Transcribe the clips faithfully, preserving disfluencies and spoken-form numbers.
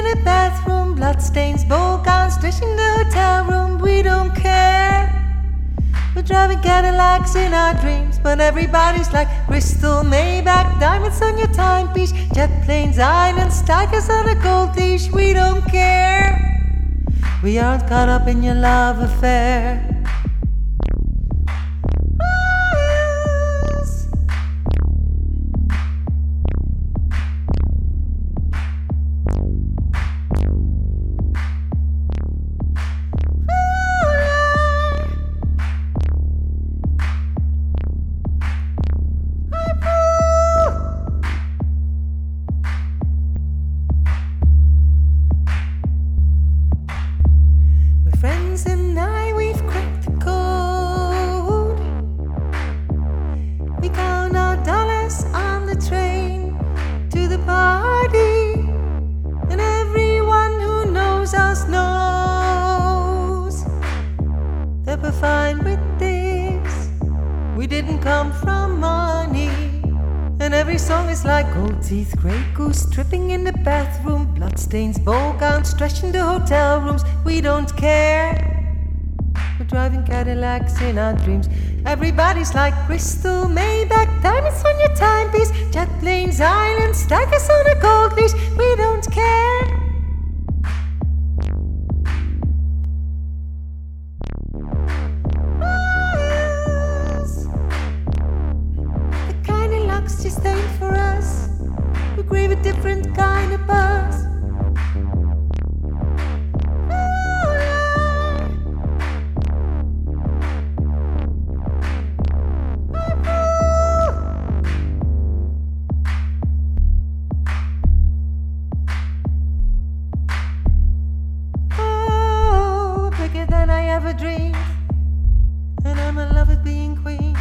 the bathroom, bloodstains, ball gowns, stretching the hotel room. We don't care. We're driving Cadillacs in our dreams, but everybody's like Crystal, Maybach, diamonds on your timepiece, jet planes, islands, tigers on a gold leash. We don't care. We aren't caught up in your love affair. Friends and I, we've cracked the code. We count our dollars on the train to the party, and everyone who knows us knows that we're fine with this. We didn't come from money, and every song is like gold teeth, grey goose, tripping in the bathroom, bloodstains, ball gowns, stretching the hotel rooms. We don't care. We're driving Cadillacs in our dreams. Everybody's like Crystal, Maybach, diamonds on your timepiece, jet planes, islands, tigers on a gold leash. We don't care. Just ain't for us. We crave a different kind of buzz. Oh, bigger than I ever dreamed, and I'm in love with being queen.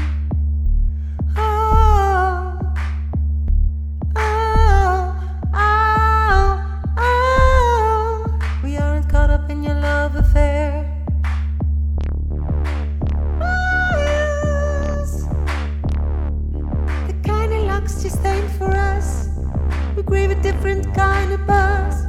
In your love affair. Oh, yes. The kind of luck's just ain't for us. We crave a different kind of buzz.